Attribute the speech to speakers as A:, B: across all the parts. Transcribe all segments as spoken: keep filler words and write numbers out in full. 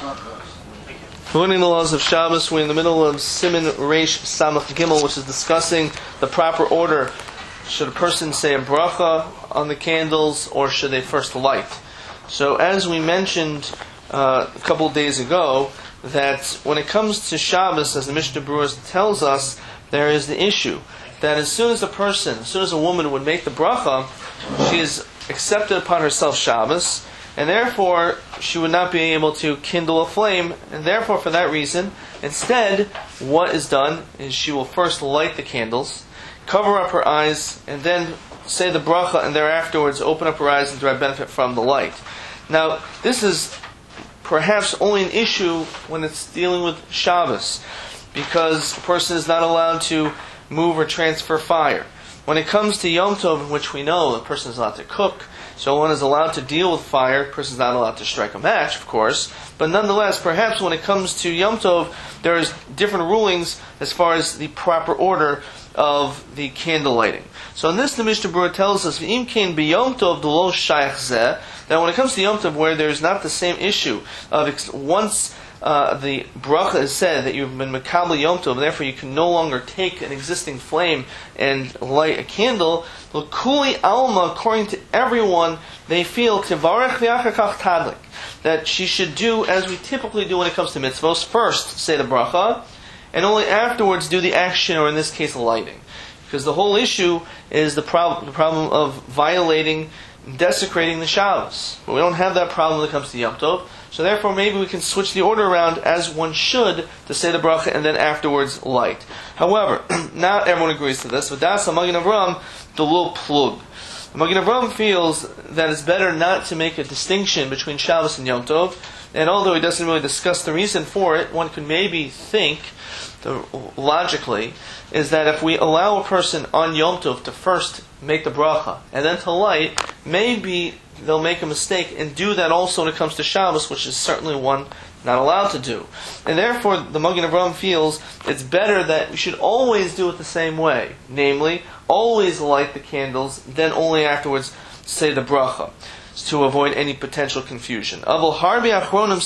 A: Learning the laws of Shabbos, we're in the middle of Siman Reish Samach Gimel, which is discussing the proper order. Should a person say a bracha on the candles, or should they first light? So, as we mentioned uh, a couple of days ago, that when it comes to Shabbos, as the Mishnah Berurah tells us, there is the issue that as soon as a person, as soon as a woman would make the bracha, she is accepted upon herself Shabbos, and therefore she would not be able to kindle a flame, and therefore for that reason, instead, what is done is she will first light the candles, cover up her eyes, and then say the bracha, and thereafterwards open up her eyes and derive benefit from the light. Now, this is perhaps only an issue when it's dealing with Shabbos, because a person is not allowed to move or transfer fire. When it comes to Yom Tov, in which we know the person is allowed to cook, so one is allowed to deal with fire, the person is not allowed to strike a match, of course, but nonetheless, perhaps when it comes to Yom Tov, there's different rulings as far as the proper order of the candle lighting. So in this, the Mishnah Berurah tells us, V'im kein b'Yom Tov d'lo shayach zeh, that when it comes to Yom Tov, where there's not the same issue of ex- once uh, the bracha is said that you've been mekabel Yom Tov, and therefore you can no longer take an existing flame and light a candle, l'kuli alma, according to everyone, they feel tivarech v'achar kach tadlik, that she should do as we typically do when it comes to mitzvos, first say the bracha, and only afterwards do the action, or in this case, lighting. Because the whole issue is the, prob- the problem of violating, desecrating the Shabbos. But we don't have that problem when it comes to Yom Tov, so therefore maybe we can switch the order around as one should to say the bracha and then afterwards light. However, not everyone agrees to this. V'das HaMagen Avraham d'lo plug. The Magen Avraham feels that it's better not to make a distinction between Shabbos and Yom Tov, and although he doesn't really discuss the reason for it, one could maybe think, the, logically, is that if we allow a person on Yom Tov to first make the bracha and then to light, maybe they'll make a mistake and do that also when it comes to Shabbos, which is certainly one not allowed to do. And therefore, the Magen Avraham feels it's better that we should always do it the same way. Namely, always light the candles, then only afterwards say the bracha, to avoid any potential confusion. Not everyone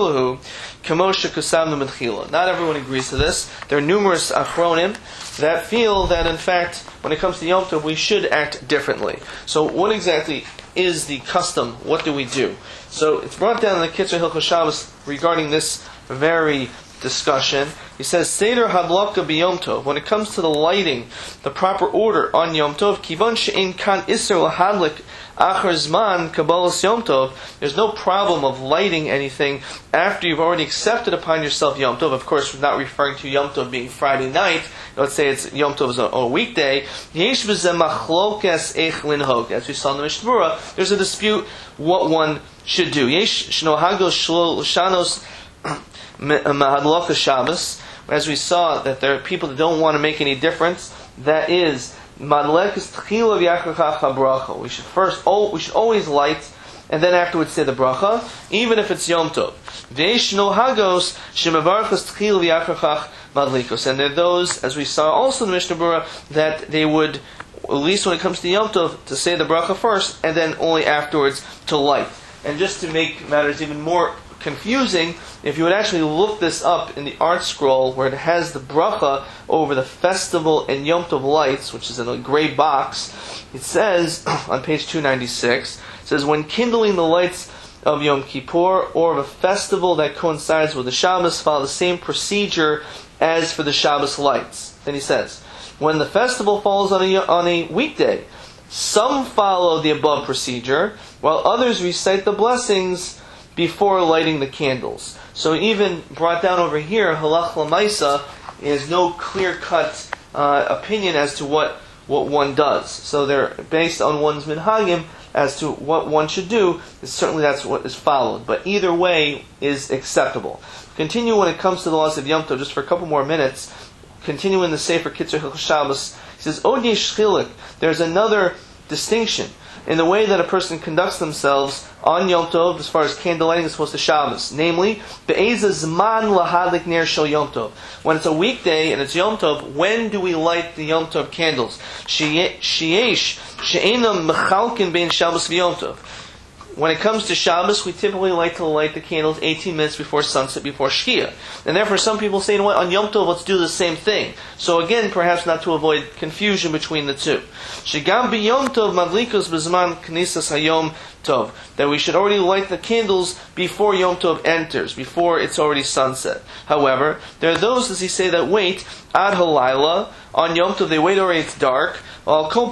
A: agrees to this. There are numerous achronim that feel that, in fact, when it comes to Yom Tov, we should act differently. So what exactly is the custom? What do we do? So it's brought down in the Kitzur Hilchos Shabbos regarding this very discussion. He says, Seder hadlaka b'Yom Tov, when it comes to the lighting, the proper order on Yom Tov, Kivan she'en kan iser lahadlik achar zman kabbalas Yom Tov, there's no problem of lighting anything after you've already accepted upon yourself Yom Tov. Of course, we're not referring to Yom Tov being Friday night. Let's say it's Yom Tov is a, a weekday. Yesh b'zeh machlokes eich linhog. As we saw in the Mishnah Berurah, there's a dispute what one should do. Yesh shnohagos shlo shanos mahadloka Shabbos. As we saw, that there are people that don't want to make any difference. That is, madlekas tchila v'yachar kach bracha. We should first, oh, we should always light, and then afterwards say the bracha, even if it's Yom Tov. V'yesh nohagos shemavarchas tchila v'yachar kach madlikos. And there are those, as we saw also in the Mishnah Berurah, that they would, at least when it comes to Yom Tov, to say the bracha first, and then only afterwards to light. And just to make matters even more confusing, if you would actually look this up in the art scroll where it has the bracha over the festival and Yom Tov lights, which is in a gray box, it says on page two ninety-six, it says, when kindling the lights of Yom Kippur or of a festival that coincides with the Shabbos, follow the same procedure as for the Shabbos lights. Then he says, when the festival falls on a, on a weekday, some follow the above procedure, while others recite the blessings before lighting the candles. So even brought down over here, halach l'maisa is no clear-cut uh, opinion as to what, what one does. So they're based on one's minhagim as to what one should do. Certainly that's what is followed. But either way is acceptable. Continue when it comes to the laws of Yom Tov, just for a couple more minutes. Continue in the Sefer Kitzur Hilchos Shabbos. He says, Od yesh chilik, there's another distinction in the way that a person conducts themselves on Yom Tov as far as candle lighting is supposed to Shabbos. Namely, be'eza zman lahadlik ner shel Yom Tov. When it's a weekday and it's Yom Tov, when do we light the Yom Tov candles? Sheyesh she'enam mechalkin bein Shabbos v'Yom Tov. when it comes to Shabbos, we typically like to light the candles eighteen minutes before sunset, before Shkia. And therefore some people say, you know what, on Yom Tov, let's do the same thing. So again, perhaps not to avoid confusion between the two. Shigam b'Yom Tov madlikus b'zman knisas hayom tov. That we should already light the candles before Yom Tov enters, before it's already sunset. However, there are those, as he say, that wait ad halayla. On Yom Tov, they wait already it's dark. After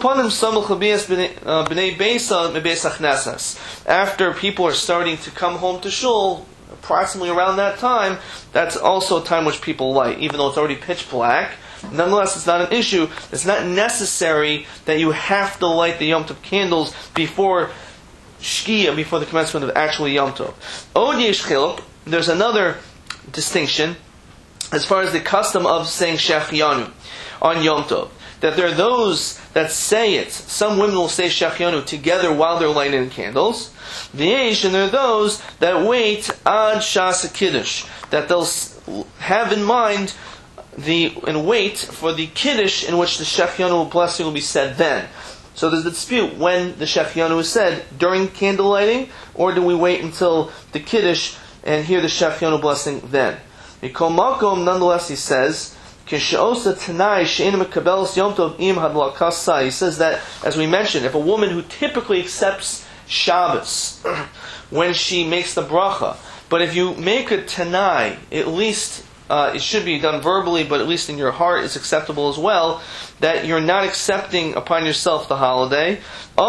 A: people are starting to come home to shul, approximately around that time, that's also a time which people light, even though it's already pitch black. Nonetheless, it's not an issue. It's not necessary that you have to light the Yom Tov candles before Shkia, before the commencement of actually Yom Tov. Od yesh chiluk, there's another distinction as far as the custom of saying Shechianu on Yom Tov. That there are those that say it. Some women will say Shechianu together while they're lighting candles. V'yesh, and there are those that wait ad shas kiddush, that they'll have in mind the and wait for the kiddush in which the Shechianu blessing will be said then. So there's a dispute when the Shechianu is said, during candle lighting, or do we wait until the kiddush and hear the Shechianu blessing then? Mikol makom, nonetheless, he says, he says that, as we mentioned, if a woman who typically accepts Shabbos when she makes the bracha, but if you make a tanai, at least uh, it should be done verbally, but at least in your heart it's acceptable as well, that you're not accepting upon yourself the holiday.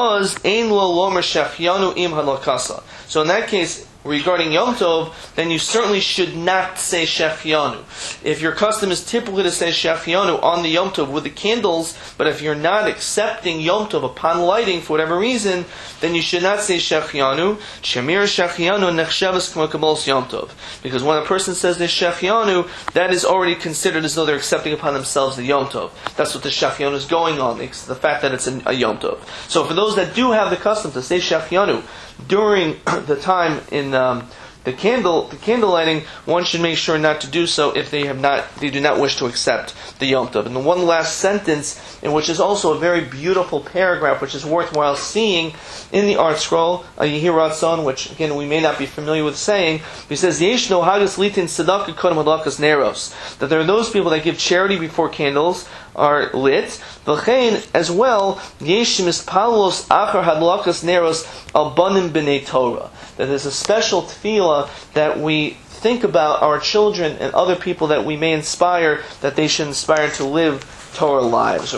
A: So in that case, regarding Yom Tov, then you certainly should not say Shechianu. If your custom is typically to say Shechianu on the Yom Tov with the candles, but if you're not accepting Yom Tov upon lighting for whatever reason, then you should not say Shechianu. Shemir Shechianu nechshavas k'mo kabbalas Yom Tov. Because when a person says the Shechianu, that is already considered as though they're accepting upon themselves the Yom Tov. That's what the Shechianu is going on, it's the fact that it's a, a Yom Tov. So for those that do have the custom to say Shechianu during the time in um, the candle, the candle lighting, one should make sure not to do so if they have not, they do not wish to accept the Yom Tov. And the one last sentence, in which is also a very beautiful paragraph, which is worthwhile seeing in the art scroll, a Yehir Ratzon, which again we may not be familiar with saying. He says, "Yeshno hagas litin tzedakah kodem hadlakas neros," that there are those people that give charity before candles are lit. V'chein, as well, yesh mispalos achar hadlakas neros al banim b'nei Torah. That there's a special tefillah that we think about our children and other people that we may inspire, that they should inspire to live Torah lives.